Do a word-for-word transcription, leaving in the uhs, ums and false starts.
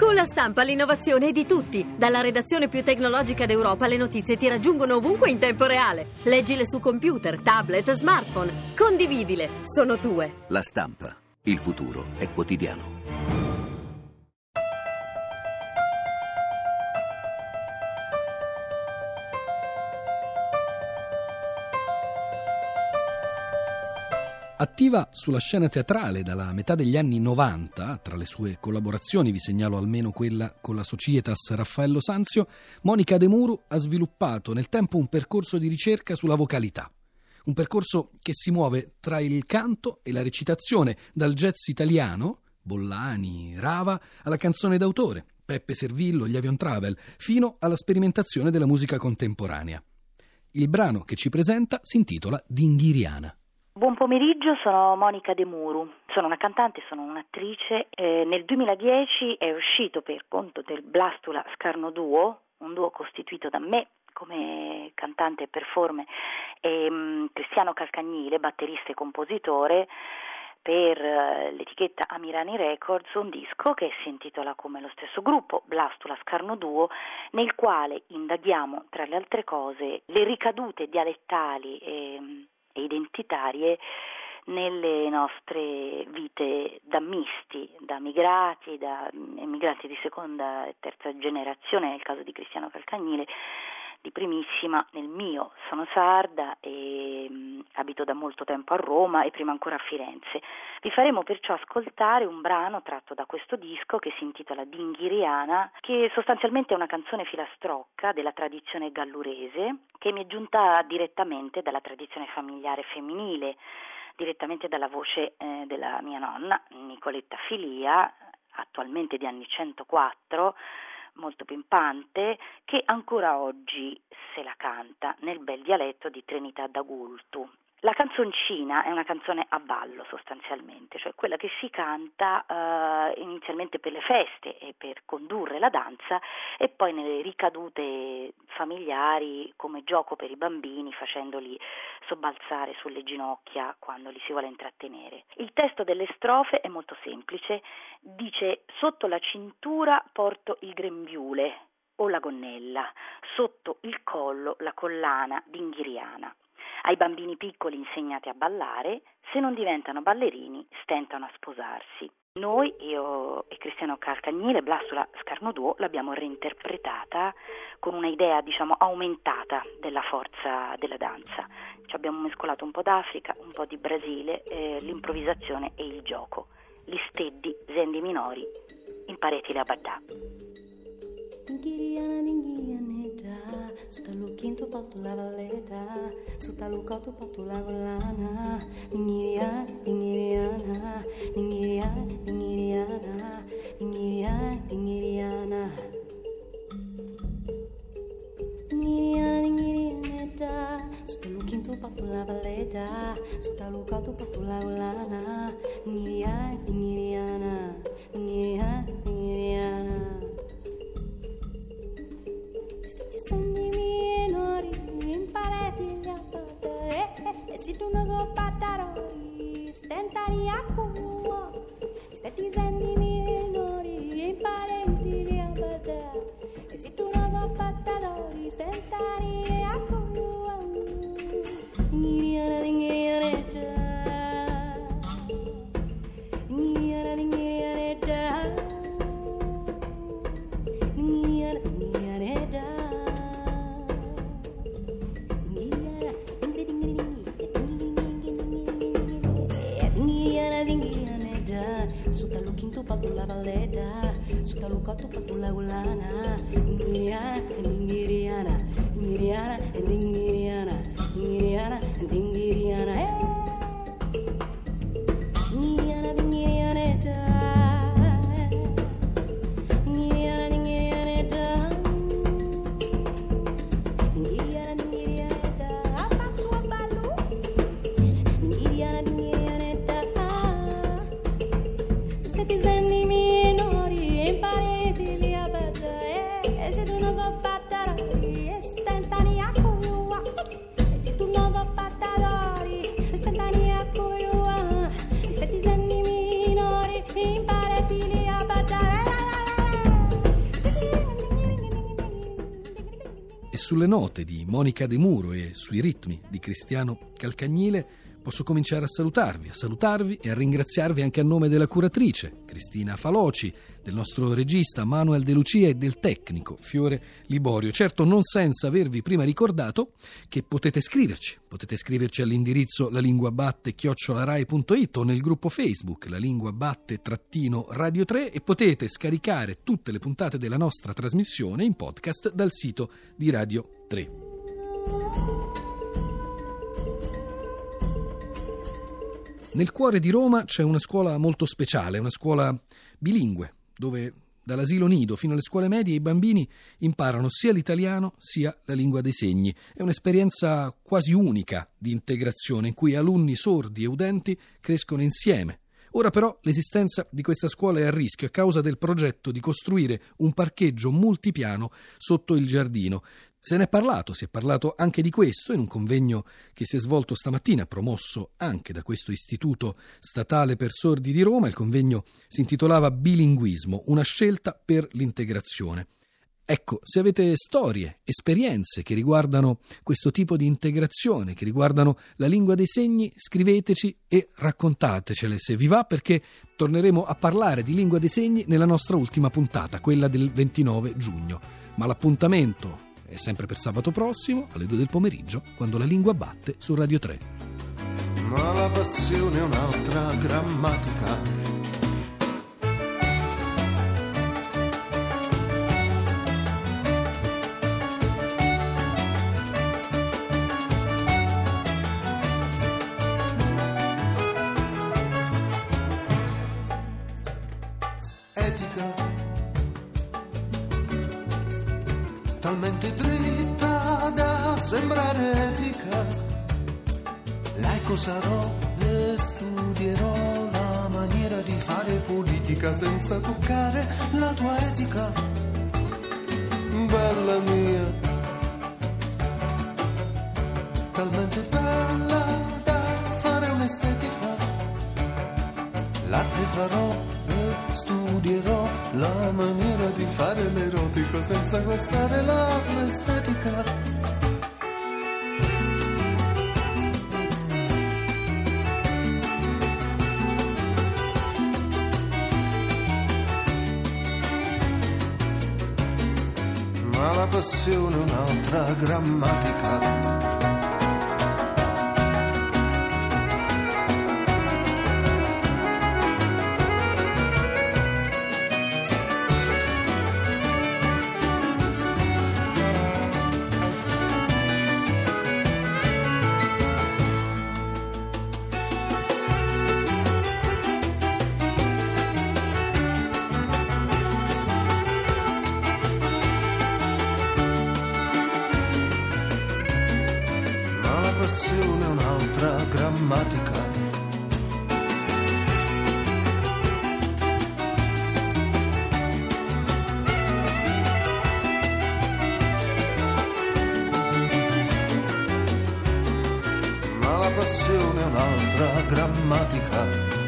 Con La Stampa l'innovazione è di tutti. Dalla redazione più tecnologica d'Europa le notizie ti raggiungono ovunque in tempo reale. Leggile su computer, tablet, smartphone. Condividile, sono tue. La Stampa. Il futuro è quotidiano. Attiva sulla scena teatrale dalla metà degli anni novanta, tra le sue collaborazioni vi segnalo almeno quella con la Societas Raffaello Sanzio, Monica De Muru ha sviluppato nel tempo un percorso di ricerca sulla vocalità. Un percorso che si muove tra il canto e la recitazione, dal jazz italiano, Bollani, Rava, alla canzone d'autore, Peppe Servillo, gli Avion Travel, fino alla sperimentazione della musica contemporanea. Il brano che ci presenta si intitola Dinghiriana. Buon pomeriggio, sono Monica De Muru, sono una cantante, sono un'attrice. Eh, nel duemiladieci è uscito per conto del Blastula Scarno Duo, un duo costituito da me come cantante e performer e um, Cristiano Calcagnile, batterista e compositore, per uh, l'etichetta Amirani Records, un disco che si intitola come lo stesso gruppo, Blastula Scarno Duo, nel quale indaghiamo, tra le altre cose, le ricadute dialettali e e identitarie nelle nostre vite da misti, da migrati, da emigrati di seconda e terza generazione, nel caso di Cristiano Calcagnile, di primissima. Nel mio sono sarda e mh, abito da molto tempo a Roma e prima ancora a Firenze. Vi faremo perciò ascoltare un brano tratto da questo disco che si intitola Dinghiriana, che sostanzialmente è una canzone filastrocca della tradizione gallurese che mi è giunta direttamente dalla tradizione familiare femminile, direttamente dalla voce eh, della mia nonna Nicoletta Filia, attualmente di anni centoquattro, molto pimpante, che ancora oggi se la canta nel bel dialetto di Trinità d'Agultu. La canzoncina è una canzone a ballo sostanzialmente, cioè quella che si canta uh, inizialmente per le feste e per condurre la danza e poi nelle ricadute familiari come gioco per i bambini, facendoli sobbalzare sulle ginocchia quando li si vuole intrattenere. Il testo delle strofe è molto semplice, dice: sotto la cintura porto il grembiule o la gonnella, sotto il collo la collana dinghiriana. Ai bambini piccoli insegnate a ballare, se non diventano ballerini stentano a sposarsi. Noi, io e Cristiano Calcagnile, Blastula Scarno Duo, l'abbiamo reinterpretata con una idea, diciamo, aumentata della forza della danza. Ci abbiamo mescolato un po' d'Africa, un po' di Brasile, eh, l'improvvisazione e il gioco. Gli steddi, zendi minori, impareti la badà. Su talu quinto porto la valletta, su talu cotto porto la collana. Dinghiriana, dinghiriana, dinghiriana, dinghiriana, dinghiriana, dinghiriana. Dinghiriana, dinghiriana, su talu quinto porto la valletta, su talu cotto porto la collana. Dinghiriana, dinghiriana, dinghiriana, dinghiriana. E se tu non so pattaroli, stentari a cuore, stetti sendi minori, imparenti li abada. E se tu non so pattaroli, stentari a cuore, dinghiriana, dinghiriana, dinghiriana, dinghiriana, dinghiriana, dinghiriana. Su talu quinto porto la valletta, su talu cotto porto la collana. Dinghiriana, dinghiriana, dinghiriana, dinghiriana, dinghiriana, dinghiriana, eh. Dinghiriana, dinghiriana, dinghiriana, dinghiriana, dinghiriana, dinghiriana, a passo a ballo. Dinghiriana, dinghiriana. Piselli minori, impareti li abada. E se tu non so pattaroli, stentani a cuore. E se tu non so pattaroli, stentani sulle note di Monica De Muro e sui ritmi di Cristiano Calcagnile posso cominciare a salutarvi, a salutarvi e a ringraziarvi anche a nome della curatrice Cristina Faloci, del nostro regista Manuel De Lucia e del tecnico Fiore Liborio. Certo, non senza avervi prima ricordato che potete scriverci, potete scriverci all'indirizzo lalinguabatte chiocciola rai punto it o nel gruppo Facebook La Lingua Batte trattino Radio tre e potete scaricare tutte le puntate della nostra trasmissione in podcast dal sito di Radio tre. Nel cuore di Roma c'è una scuola molto speciale, una scuola bilingue, dove dall'asilo nido fino alle scuole medie i bambini imparano sia l'italiano sia la lingua dei segni. È un'esperienza quasi unica di integrazione in cui alunni sordi e udenti crescono insieme. Ora però l'esistenza di questa scuola è a rischio a causa del progetto di costruire un parcheggio multipiano sotto il giardino. Se ne è parlato, si è parlato anche di questo in un convegno che si è svolto stamattina, promosso anche da questo Istituto Statale per Sordi di Roma. Il convegno si intitolava Bilinguismo, una scelta per l'integrazione. Ecco, se avete storie, esperienze che riguardano questo tipo di integrazione, che riguardano la lingua dei segni, scriveteci e raccontatecele se vi va, perché torneremo a parlare di lingua dei segni nella nostra ultima puntata, quella del ventinove giugno. Ma l'appuntamento è sempre per sabato prossimo alle due del pomeriggio, quando la lingua batte su Radio tre. Ma la passione è un'altra grammatica. Etica, talmente dritta da sembrare etica. Laico sarò e studierò la maniera di fare politica senza toccare la tua etica, bella mia, talmente bella da fare un'estetica. L'arte farò e studierò la maniera di fare l'erotico senza guastare la tua estetica. Ma la passione è un'altra grammatica. Passione è un'altra grammatica. Ma la passione è un'altra grammatica.